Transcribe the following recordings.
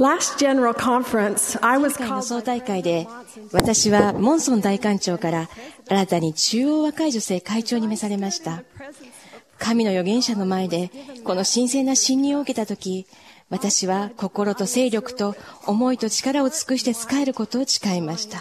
Last General Conference, I was 今回の called 総大会で、私はモンソン大官長から新たに中央和会女性会長に召されました。神の預言者の前でこの神聖な信任を受けたとき、私は心と精力と思いと力を尽くして仕えることを誓いました。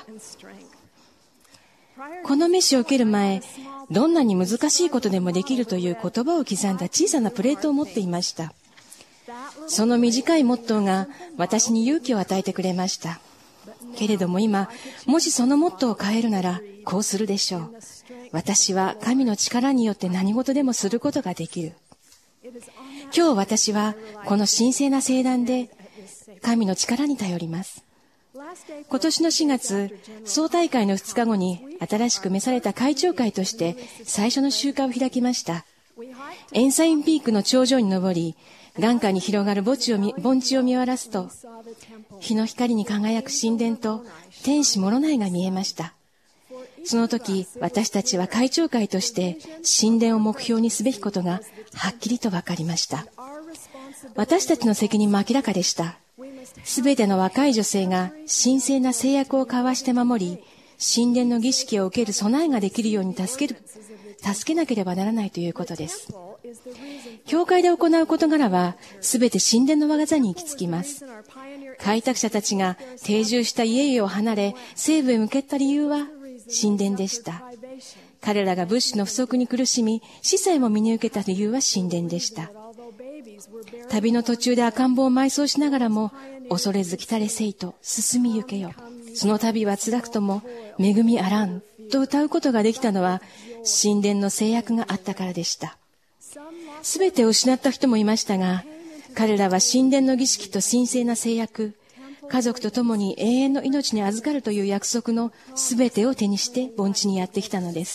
この召しを受ける前、どんなに難しいことでもできるという言葉を刻んだ小さなプレートを持っていました。その短いモットーが私に勇気を与えてくれました。けれども今、もしそのモットーを変えるなら、こうするでしょう。私は神の力によって何事でもすることができる。今日私はこの神聖な聖壇で神の力に頼ります。今年の4月、総大会の2日後に新しく召された会長会として最初の集会を開きました。エンサインピークの頂上に登り、眼下に広がる盆地を見下ろすと、日の光に輝く神殿と天使モロナイが見えました。その時、私たちは会長会として神殿を目標にすべきことがはっきりと分かりました。私たちの責任も明らかでした。すべての若い女性が神聖な誓約を交わして守り、神殿の儀式を受ける備えができるように助けなければならないということです。教会で行う事柄は、すべて神殿の技に行き着きます。開拓者たちが定住した家々を離れ、西部へ向けた理由は神殿でした。彼らが物資の不足に苦しみ、司祭も身に受けた理由は神殿でした。旅の途中で赤ん坊を埋葬しながらも、恐れず来たれせいと進みゆけよ。その旅は辛くとも恵みあらんと歌うことができたのは、神殿の制約があったからでした。すべてを失った人もいましたが、彼らは神殿の儀式と神聖な制約、家族と共に永遠の命に預かるという約束のすべてを手にして盆地にやってきたのです。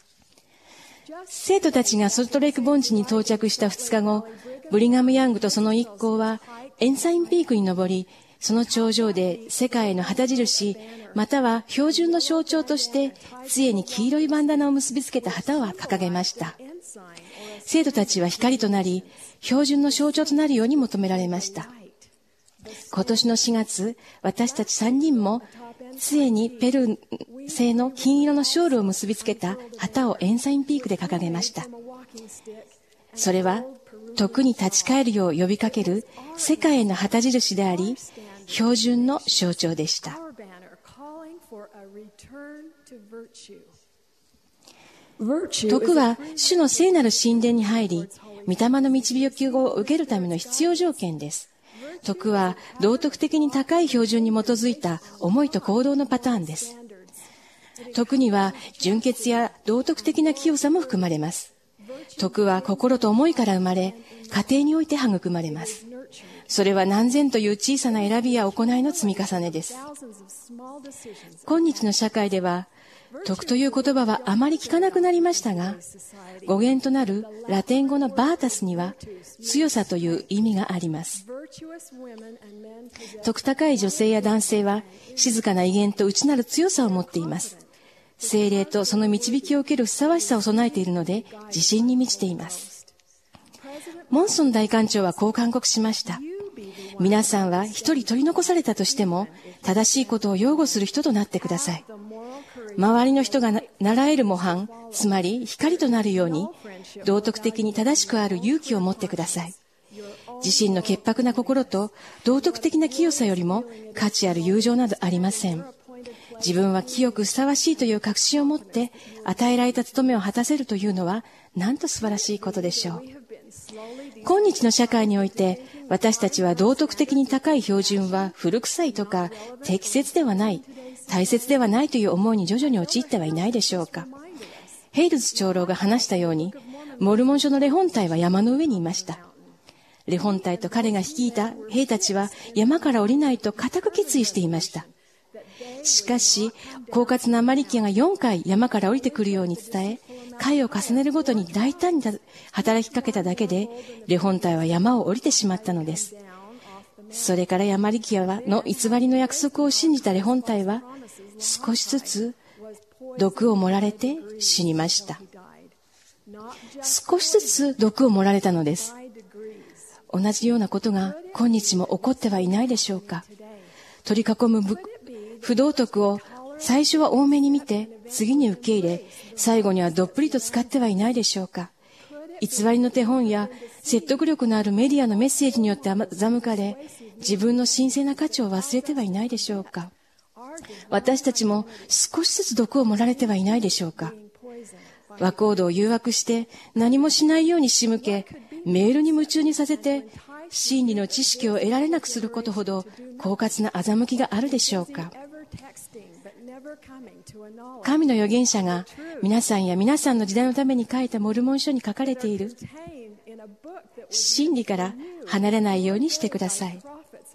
生徒たちがソルトレイク盆地に到着した2日後、ブリガム・ヤングとその一行はエンサインピークに登り、その頂上で世界への旗印、または標準の象徴として杖に黄色いバンダナを結びつけた旗を掲げました。生徒たちは光となり、標準の象徴となるように求められました。今年の4月、私たち3人も杖にペルー製の金色のショールを結びつけた旗をエンサインピークで掲げました。それは、徳に立ち返るよう呼びかける世界への旗印であり、標準の象徴でした。徳は主の聖なる神殿に入り、御霊の導きを受けるための必要条件です。徳は道徳的に高い標準に基づいた思いと行動のパターンです。徳には純潔や道徳的な清さも含まれます。徳は心と思いから生まれ、家庭において育まれます。それは何千という小さな選びや行いの積み重ねです。今日の社会では、徳という言葉はあまり聞かなくなりましたが、語源となるラテン語のバータスには強さという意味があります。徳高い女性や男性は静かな威厳と内なる強さを持っています。聖霊とその導きを受けるふさわしさを備えているので自信に満ちています。モンソン大官長はこう勧告しました。皆さんは一人取り残されたとしても正しいことを擁護する人となってください。周りの人が習える模範、つまり光となるように道徳的に正しくある勇気を持ってください。自身の潔白な心と道徳的な清さよりも価値ある友情などありません。自分は清くふさわしいという確信を持って与えられた務めを果たせるというのはなんと素晴らしいことでしょう。今日の社会において私たちは道徳的に高い標準は古臭いとか適切ではない、大切ではないという思いに徐々に陥ってはいないでしょうか。ヘイルズ長老が話したように、モルモン書のレホン隊は山の上にいました。レホン隊と彼が率いた兵たちは山から降りないと固く決意していました。しかし、狡猾なアマリキアが4回山から降りてくるように伝え、回を重ねるごとに大胆に働きかけただけで、レホン隊は山を降りてしまったのです。それからアマリキアの偽りの約束を信じたレホン隊は、少しずつ毒を盛られて死にました。少しずつ毒を盛られたのです。 同じようなことが今日も起こってはいないでしょうか。取り囲む不道徳を最初は多めに見て、次に受け入れ、最後にはどっぷりと使ってはいないでしょうか。偽りの手本や説得力のあるメディアのメッセージによって欺かれ、自分の神聖な価値を忘れてはいないでしょうか。私たちも少しずつ毒を盛られてはいないでしょうか。若人を誘惑して何もしないように仕向け、メールに夢中にさせて、真理の知識を得られなくすることほど狡猾な欺きがあるでしょうか。神の預言者が皆さんや皆さんの時代のために書いたモルモン書に書かれている真理から離れないようにしてください。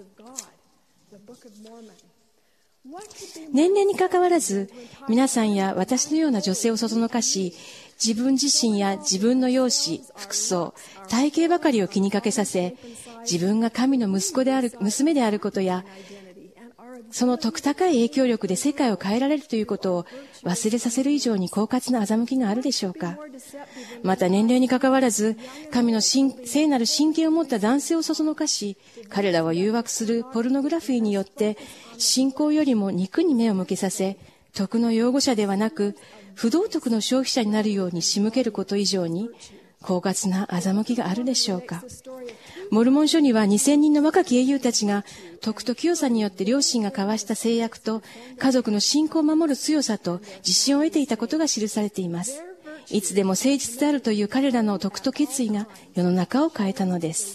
年齢にかかわらず、皆さんや私のような女性をそそのかし、自分自身や自分の容姿、服装、体型ばかりを気にかけさせ、自分が神の娘であることや、その徳高い影響力で世界を変えられるということを忘れさせる以上に狡猾な欺きがあるでしょうか。また年齢にかかわらず、神の聖なる神経を持った男性をそそのかし、彼らを誘惑するポルノグラフィーによって、信仰よりも肉に目を向けさせ、徳の擁護者ではなく、不道徳の消費者になるように仕向けること以上に、狡猾な欺きがあるでしょうか。モルモン書には2000人の若き英雄たちが徳と清さによって両親が交わした誓約と家族の信仰を守る強さと自信を得ていたことが記されています。いつでも誠実であるという彼らの徳と決意が世の中を変えたのです。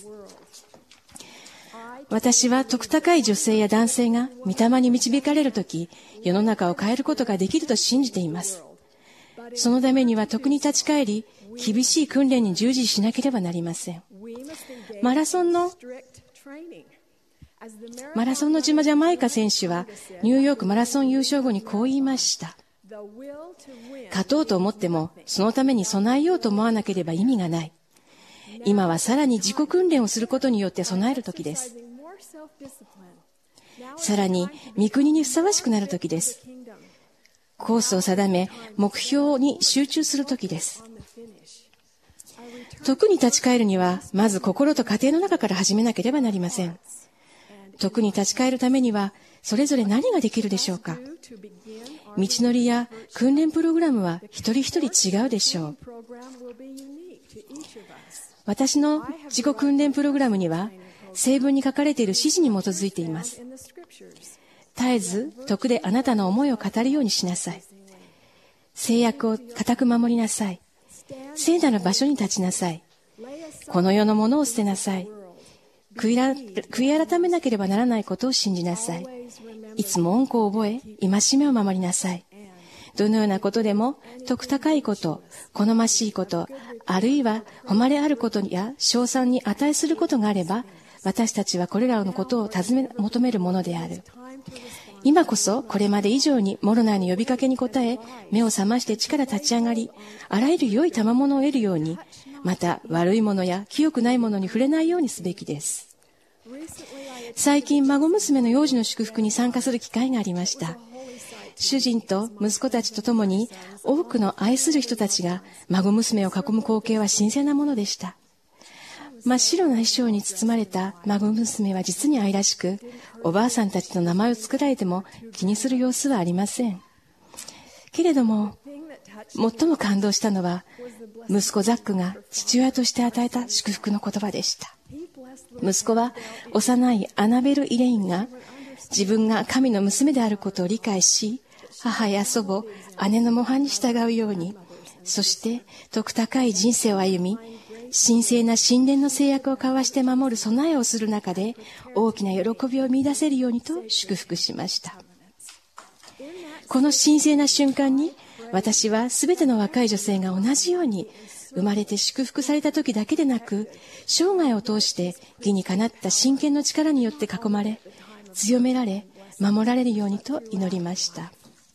私は徳高い女性や男性が御霊に導かれるとき、世の中を変えることができると信じています。そのためには徳に立ち返り、厳しい訓練に従事しなければなりません。マラソンのジャマイカ選手はニューヨークマラソン優勝後にこう言いました。勝とうと思ってもそのために備えようと思わなければ意味がない。今はさらに自己訓練をすることによって備える時です。さらに御国にふさわしくなる時です。コースを定め目標に集中する時です。徳に立ち返るには、まず心と家庭の中から始めなければなりません。徳に立ち返るためには、それぞれ何ができるでしょうか。道のりや訓練プログラムは一人一人違うでしょう。私の自己訓練プログラムには、聖文に書かれている指示に基づいています。絶えず徳であなたの思いを語るようにしなさい。誓約を固く守りなさい。聖なる場所に立ちなさい。この世のものを捨てなさい。悔い改めなければならないことを信じなさい。いつも恩子を覚え、戒めを守りなさい。どのようなことでも、徳高いこと、好ましいこと、あるいは誉れあることや称賛に値することがあれば、私たちはこれらのことを求めるものである。今こそこれまで以上にモロナーの呼びかけに応え、目を覚まして地から立ち上がり、あらゆる良い賜物を得るように、また悪いものや清くないものに触れないようにすべきです。最近、孫娘の幼児の祝福に参加する機会がありました。主人と息子たちと共に多くの愛する人たちが孫娘を囲む光景は新鮮なものでした。真っ白な衣装に包まれた孫娘は実に愛らしく、おばあさんたちの名前を作られても気にする様子はありません。けれども、最も感動したのは、息子ザックが父親として与えた祝福の言葉でした。息子は幼いアナベル・イレインが自分が神の娘であることを理解し、母や祖母、姉の模範に従うように、そして徳高い人生を歩み、神聖な神殿の誓約を交わして守る備えをする中で大きな喜びを見出せるようにと祝福しました。この神聖な瞬間に私はすべての若い女性が同じように生まれて祝福された時だけでなく、生涯を通して義にかなった真剣の力によって囲まれ、強められ、守られるようにと祈りました。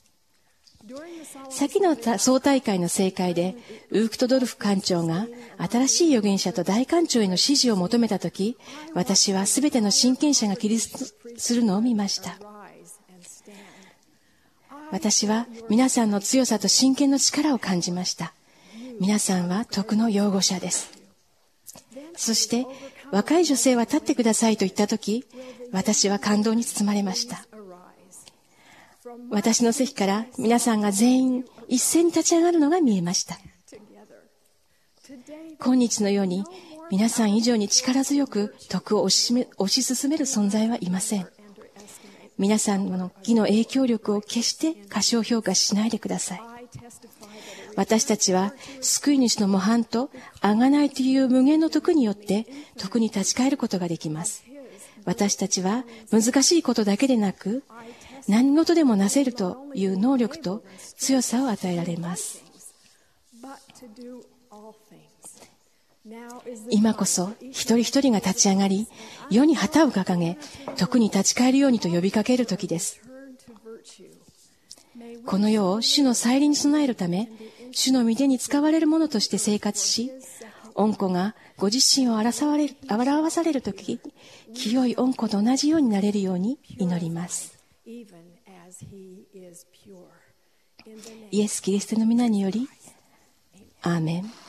先の総大会の盛会でウークトドルフ館長が新しい預言者と大館長への指示を求めたとき、私はすべての親権者が起立するのを見ました。私は皆さんの強さと真剣の力を感じました。皆さんは徳の擁護者です。そして若い女性は立ってくださいと言ったとき、私は感動に包まれました。私の席から皆さんが全員一斉に立ち上がるのが見えました。今日のように皆さん以上に力強く徳を推し進める存在はいません。皆さんの義の影響力を決して過小評価しないでください。私たちは救い主の模範と贖いという無限の徳によって徳に立ち返ることができます。私たちは難しいことだけでなく、何事でもなせるという能力と強さを与えられます。今こそ一人一人が立ち上がり、世に旗を掲げ、徳に立ち返るようにと呼びかける時です。この世を主の再臨に備えるため、主の御手に使われるものとして生活し、御子がご自身を表されるとき、清い御子と同じようになれるように祈ります。イエス・キリストの皆により、アーメン。